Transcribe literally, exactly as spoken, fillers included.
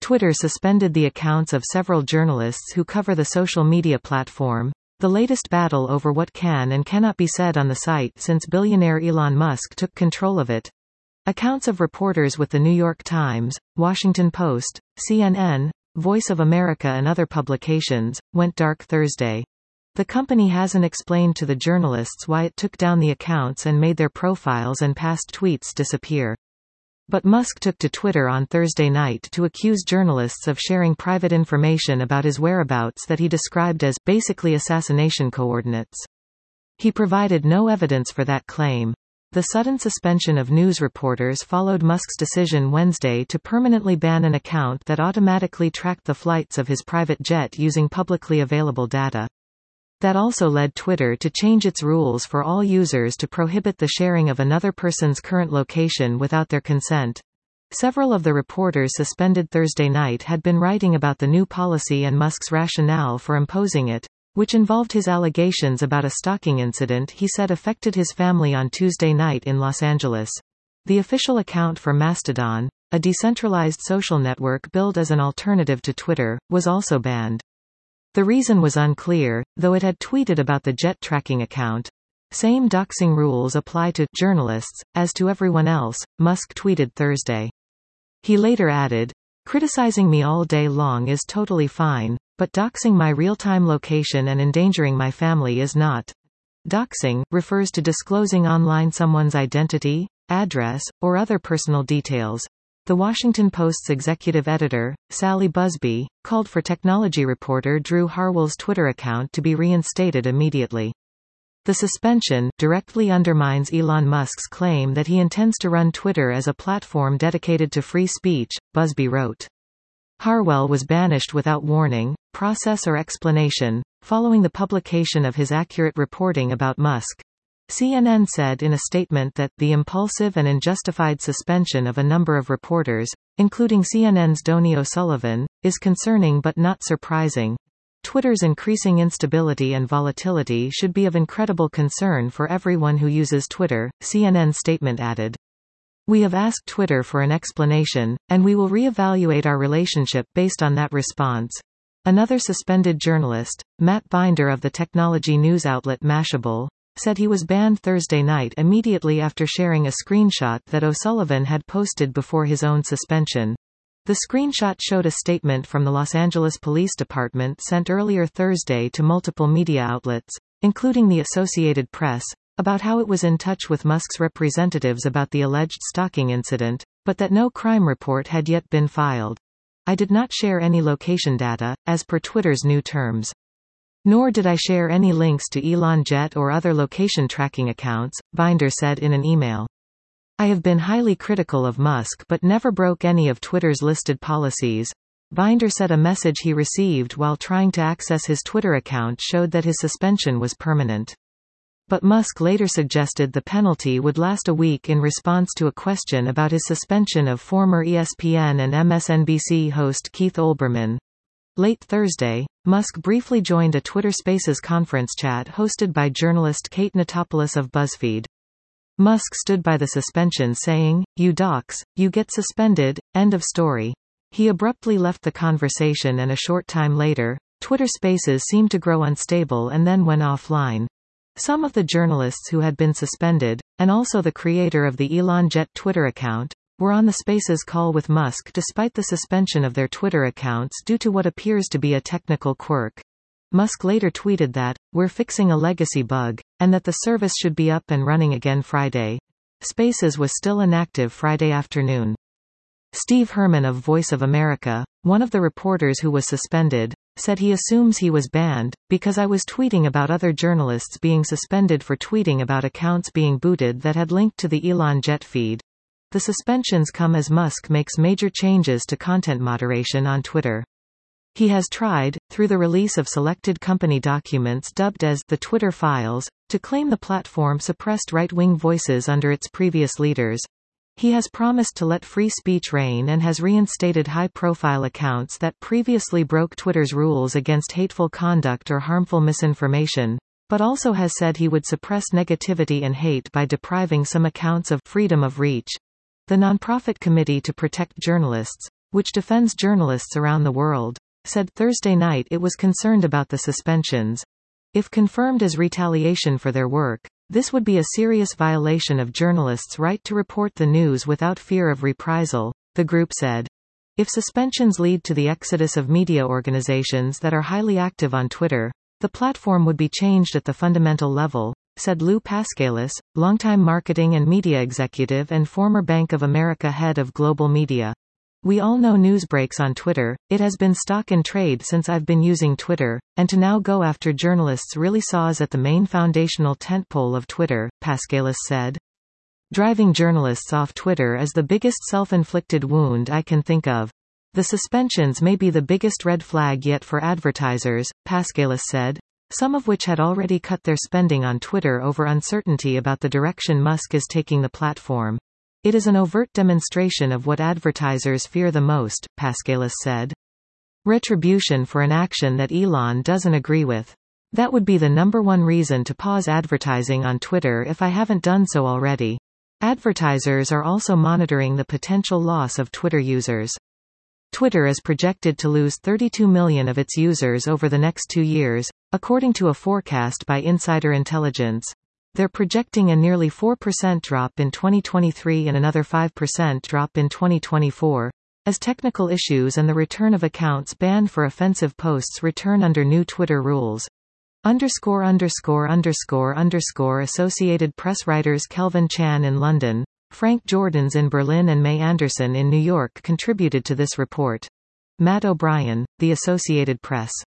Twitter suspended the accounts of several journalists who cover the social media platform, the latest battle over what can and cannot be said on the site since billionaire Elon Musk took control of it. Accounts of reporters with The New York Times, Washington Post, C N N, Voice of America and other publications, went dark Thursday. The company hasn't explained to the journalists why it took down the accounts and made their profiles and past tweets disappear. But Musk took to Twitter on Thursday night to accuse journalists of sharing private information about his whereabouts that he described as basically assassination coordinates. He provided no evidence for that claim. The sudden suspension of news reporters followed Musk's decision Wednesday to permanently ban an account that automatically tracked the flights of his private jet using publicly available data. That also led Twitter to change its rules for all users to prohibit the sharing of another person's current location without their consent. Several of the reporters suspended Thursday night had been writing about the new policy and Musk's rationale for imposing it, which involved his allegations about a stalking incident he said affected his family on Tuesday night in Los Angeles. The official account for Mastodon, a decentralized social network billed as an alternative to Twitter, was also banned. The reason was unclear, though it had tweeted about the jet tracking account. Same doxing rules apply to journalists as to everyone else, Musk tweeted Thursday. He later added, "Criticizing me all day long is totally fine, but doxing my real-time location and endangering my family is not." Doxing refers to disclosing online someone's identity, address, or other personal details. The Washington Post's executive editor, Sally Busby, called for technology reporter Drew Harwell's Twitter account to be reinstated immediately. The suspension directly undermines Elon Musk's claim that he intends to run Twitter as a platform dedicated to free speech, Busby wrote. Harwell was banished without warning, process or explanation, following the publication of his accurate reporting about Musk. C N N said in a statement that the impulsive and unjustified suspension of a number of reporters, including C N N's Donnie O'Sullivan, is concerning but not surprising. Twitter's increasing instability and volatility should be of incredible concern for everyone who uses Twitter, C N N's statement added. We have asked Twitter for an explanation, and we will re-evaluate our relationship based on that response. Another suspended journalist, Matt Binder of the technology news outlet Mashable, said he was banned Thursday night immediately after sharing a screenshot that O'Sullivan had posted before his own suspension. The screenshot showed a statement from the Los Angeles Police Department sent earlier Thursday to multiple media outlets, including the Associated Press, about how it was in touch with Musk's representatives about the alleged stalking incident, but that no crime report had yet been filed. I did not share any location data, as per Twitter's new terms. Nor did I share any links to Elon Jet or other location tracking accounts, Binder said in an email. I have been highly critical of Musk but never broke any of Twitter's listed policies. Binder said a message he received while trying to access his Twitter account showed that his suspension was permanent. But Musk later suggested the penalty would last a week in response to a question about his suspension of former E S P N and M S N B C host Keith Olbermann. Late Thursday, Musk briefly joined a Twitter Spaces conference chat hosted by journalist Kate Natopoulos of BuzzFeed. Musk stood by the suspension saying, "You dox, you get suspended, end of story." He abruptly left the conversation and a short time later, Twitter Spaces seemed to grow unstable and then went offline. Some of the journalists who had been suspended, and also the creator of the Elon Jet Twitter account, were on the Spaces call with Musk despite the suspension of their Twitter accounts due to what appears to be a technical quirk. Musk later tweeted that, "We're fixing a legacy bug," and that the service should be up and running again Friday. Spaces was still inactive Friday afternoon. Steve Herman of Voice of America, one of the reporters who was suspended, said he assumes he was banned, because I was tweeting about other journalists being suspended for tweeting about accounts being booted that had linked to the Elon Jet feed. The suspensions come as Musk makes major changes to content moderation on Twitter. He has tried, through the release of selected company documents dubbed as the Twitter Files, to claim the platform suppressed right-wing voices under its previous leaders. He has promised to let free speech reign and has reinstated high-profile accounts that previously broke Twitter's rules against hateful conduct or harmful misinformation, but also has said he would suppress negativity and hate by depriving some accounts of freedom of reach. The nonprofit Committee to Protect Journalists, which defends journalists around the world, said Thursday night it was concerned about the suspensions. If confirmed as retaliation for their work, this would be a serious violation of journalists' right to report the news without fear of reprisal, the group said. If suspensions lead to the exodus of media organizations that are highly active on Twitter, the platform would be changed at the fundamental level, said Lou Paskalis, longtime marketing and media executive and former Bank of America head of global media. We all know news breaks on Twitter. It has been stock in trade since I've been using Twitter, and to now go after journalists really saws at the main foundational tentpole of Twitter, Paskalis said. Driving journalists off Twitter is the biggest self-inflicted wound I can think of. The suspensions may be the biggest red flag yet for advertisers, Paskalis said, some of which had already cut their spending on Twitter over uncertainty about the direction Musk is taking the platform. It is an overt demonstration of what advertisers fear the most, Paskalis said. Retribution for an action that Elon doesn't agree with. That would be the number one reason to pause advertising on Twitter if I haven't done so already. Advertisers are also monitoring the potential loss of Twitter users. Twitter is projected to lose thirty-two million of its users over the next two years, according to a forecast by Insider Intelligence. They're projecting a nearly four percent drop in twenty twenty-three and another five percent drop in twenty twenty-four, as technical issues and the return of accounts banned for offensive posts return under new Twitter rules. Underscore underscore underscore underscore Associated Press writers Kelvin Chan in London, Frank Jordans in Berlin and May Anderson in New York contributed to this report. Matt O'Brien, The Associated Press.